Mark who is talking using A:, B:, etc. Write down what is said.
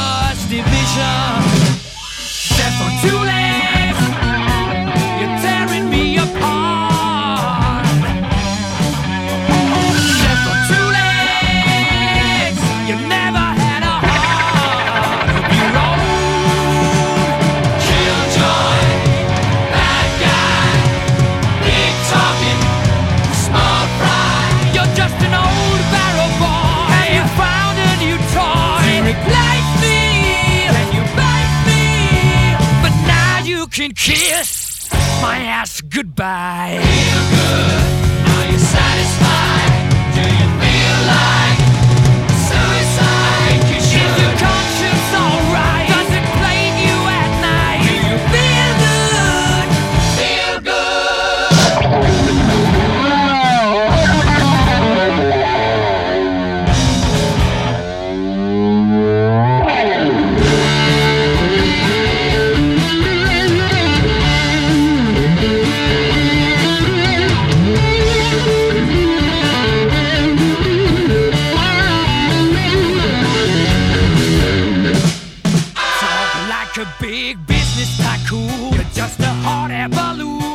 A: just division. Death on two legs, you're tearing me apart. Death on two legs, you never had a heart of your own. Killjoy, bad guy, big talking, small fry. You're just an old barrel boy, and you found a new toy to replace me. Can you bite me? But now you can kiss my ass goodbye. Feel good, are you satisfied? Do you feel like suicide? Is your conscience alright? Does it plague you at night? Do you feel good? Feel Talk like a big business tycoon. You're just a hot air balloon.